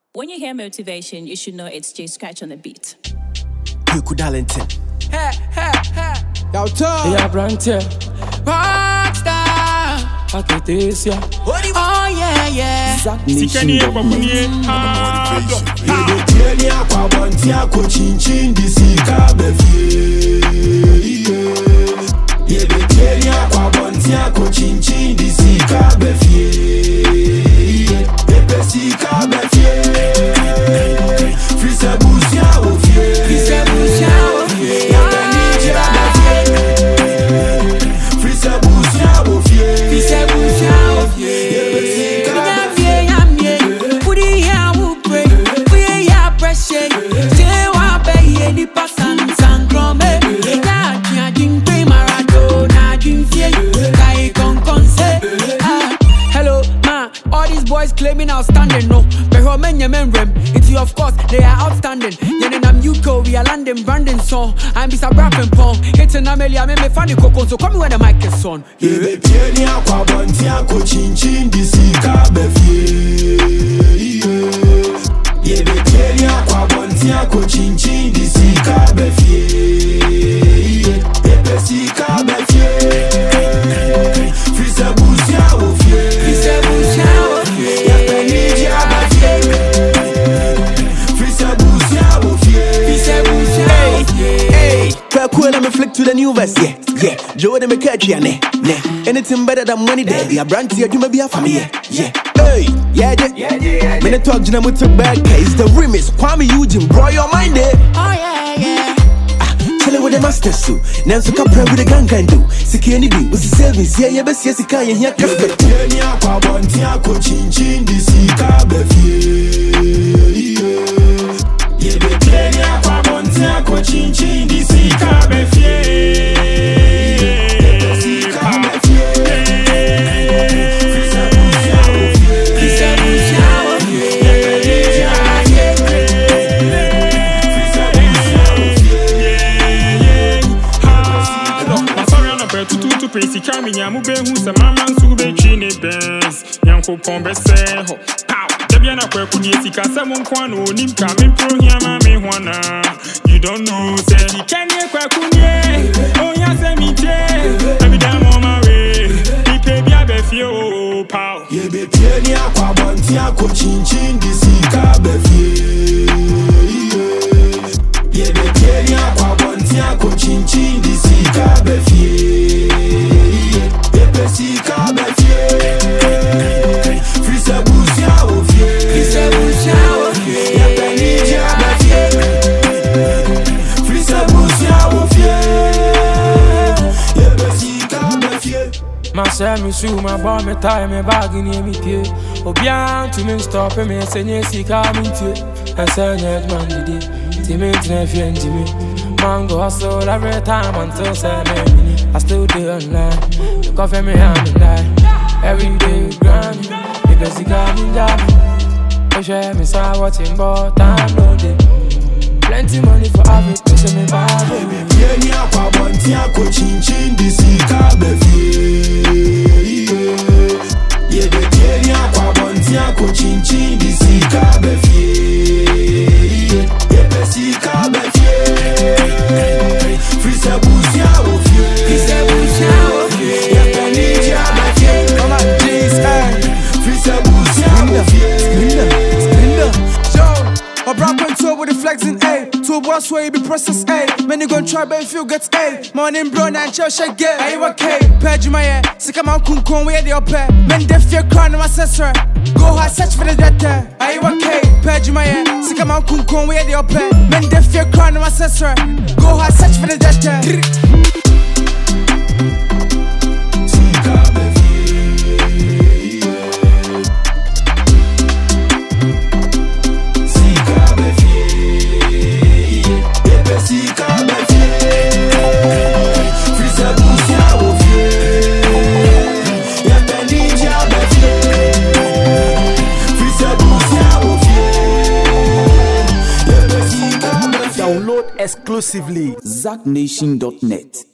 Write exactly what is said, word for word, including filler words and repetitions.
When you hear motivation, you should know it's J Scratch on the beat. Piku Darlington. Hey, hey, hey. Yo, talk. Yeah, Brantia. Rockstar. Paketesia. Oh, yeah, yeah. Zach Nation. Motivation. Yedetieni akwa bonti ako chinchin disika befie. Yedetieni akwa bonti ako chinchin disika befie. Epesika befie. Frise busia ofie. Frise busia ofie. Yapenija befie. Frise busia ofie. Frise busia ofie. Epesika befie. Yamye, pudi ya upre, pudi ya pressure. Say wa be ni pasan sangrome. Ya ya jingpe Maradona jingfie. Kai kon kon say. Hello, ma. All these boys claiming outstanding, no. But how many men rem? It's you, of course, they are outstanding. Yen I'm U K, we are landing Brandon song. I'm bisa rapping pong. Hitting Amelia, me me funny coco. So come when the mic is on. Yebe pieni akwa bonti ako chinchin disika befie. Yebe pieni akwa bonti ako chinchin disika befie. Epesika befie. Frise busia ofie. Frise busia ofie. Yapenija befie. Frise busia ofie. Frise busia ofie. Hey, cool, let me flick to the new verse, yeah, yeah. Joe, let me catch ya, ne, ne. Anything better than money, there. Yeah, Branty, you may be a family, yeah, yeah. Hey, yeah, yeah, yeah, yeah. When I talk, you know, we took back case. The remix, Kwame Eugene, bro, your mind, there. Oh, yeah, yeah. Chillin' with the master suit. Now, so come pray with the gang can do. Siki any be with the savings, yeah, yeah, best, yes, you can, yeah, yeah. Pieni akwa bonti ako chinchin disika befie. Yebe pieni akwa bonti ako chinchin disika befie. Epesika befie. Frise busia ofie. Frise busia ofie. Yapenija befie. Frise busia ofie. Sorry, I'm not too too crazy. Coming, I'm moving. Who's a mama? So be chini Benz. Yanko pombe seho. Pow. Debiana kwe kuni kasa mkwano nim coming pro here mama wana. You don't know say you can't kwe kuni. Oh ya say me je. Every time on my way. He pay me a befio. Pow. Yebe pieni akwa bonti ako chinchin disika befie. Yebe pieni akwa bonti ako chinchin disika befie. Epesika befie. Frise busia ofie. Frise busia ofie. Yapenija befie. Frise busia ofie. Epesika befie. My son, me shoe, my bomb, me tie, me bag in me pay. Obian to me stop me, say yes, he come into it. I say yes, man, did it. Timmy, Timmy, and Jimmy. Mango hustle every time until seven. I still do online. You coffee me hand and die. Every day grind. Because he got me down. I share me start watching, but time no day. Plenty money for everything, so me buy baby. Pieni akwa bonti ako chinchin disika befie. Yebe pieni akwa bonti ako chinchin disika befie. Epesika befie. Frise busia ofie. Frise busia ofie. Yapenija befie. Come on, J's, hey. Frise busia ofie. My bro went tour with the flexing A. Two boss where you be process A. Man, you gon' try, but if you get A. Morning, bro, and chill, shake get. Are you okay? Page my head. Sick of my kun kun, where they up there. Men, they fear crown, my sister. Go hard, search for the dead there. Are you okay? Page my head. Sick of my kun kun, where they up there. Men, they fear crown, my sister. Go hard, search for the dead there. Download exclusively Zach Nation dot net.